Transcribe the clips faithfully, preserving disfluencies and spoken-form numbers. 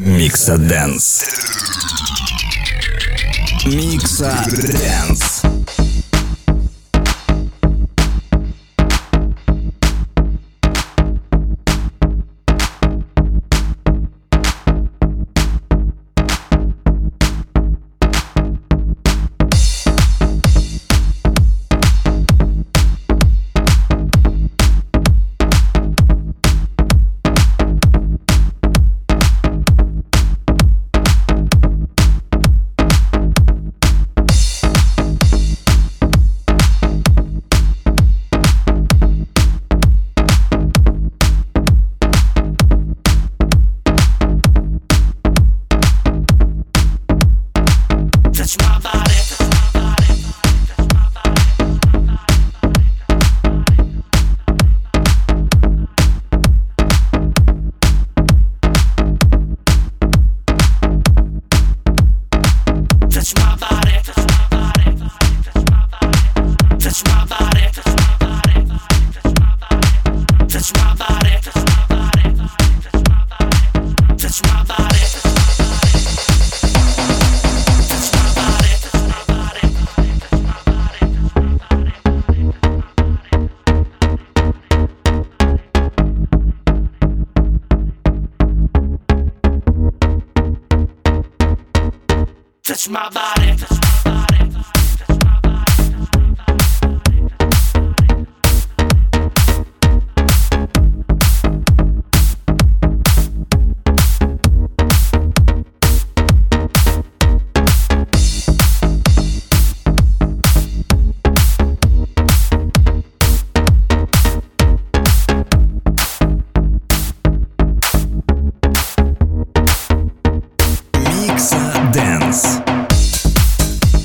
Mixa Dance. Mixa Dance. Touch my body. Mixa Dance.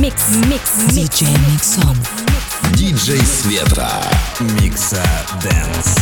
Mix, mix, ди джей Mixon. Диджей Светра. Микса Dance.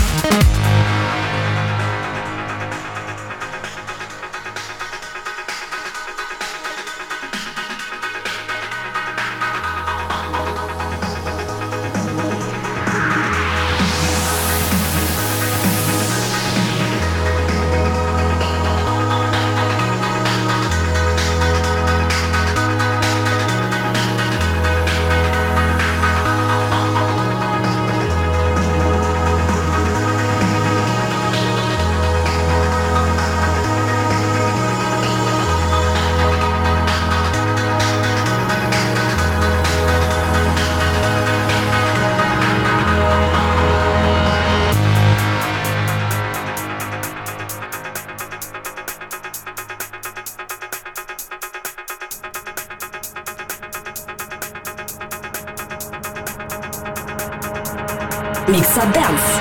Mixa Dance.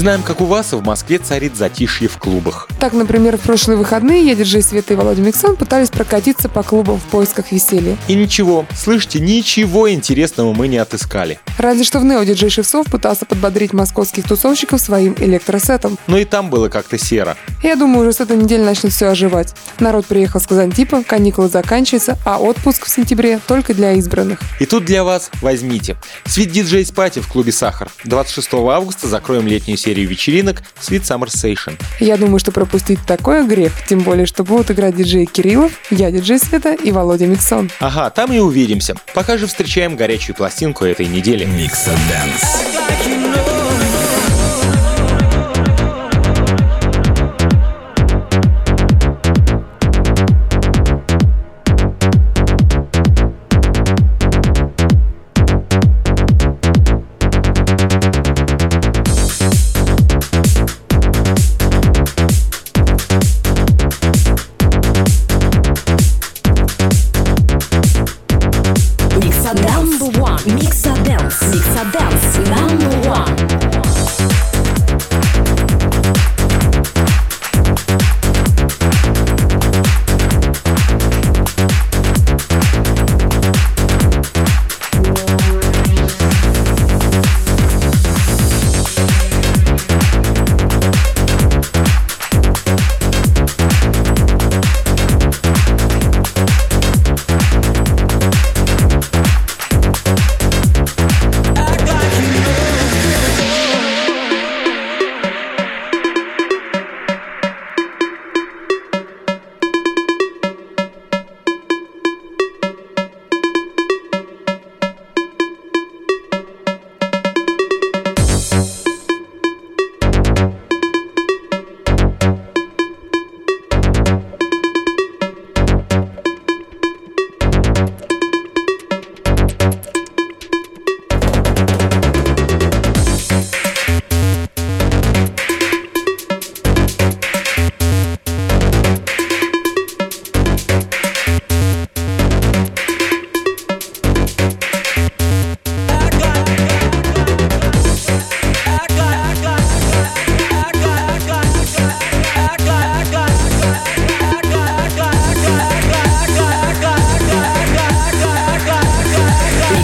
знаем, как у вас, а в Москве царит затишье в клубах. Так, например, в прошлые выходные я, диджей Света и Володя Миксон пытались прокатиться по клубам в поисках веселья. И ничего, слышите, ничего интересного мы не отыскали. Разве что в Нео диджей Шевцов пытался подбодрить московских тусовщиков своим электросетом. Но и там было как-то серо. Я думаю, уже с этой недели начнет все оживать. Народ приехал с Казантипа, каникулы заканчиваются, а отпуск в сентябре только для избранных. И тут для вас возьмите. Sweet ди джей Party в клубе «Сахар». двадцать шестого августа закроем летнюю серию вечеринок Sweet Summer Session. Я думаю, что пропустить такое грех, тем более, что будут играть диджей Кириллов, я диджей Света и Володя Миксон. Ага, там и увидимся. Пока же встречаем горячую пластинку этой недели. Микса Dance. Number one. Mixa Dance. Mixa Dance. Number one.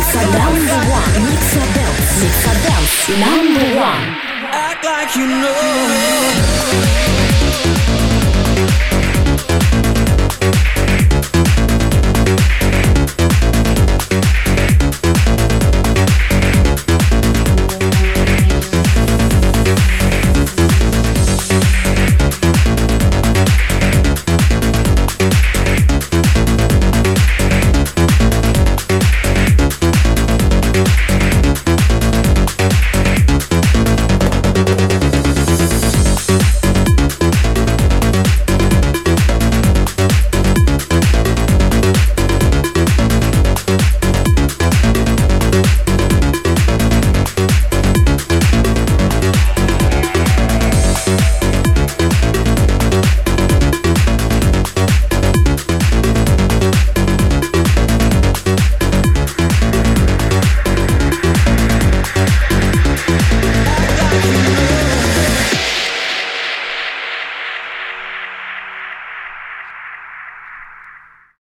Number one. Act like you know.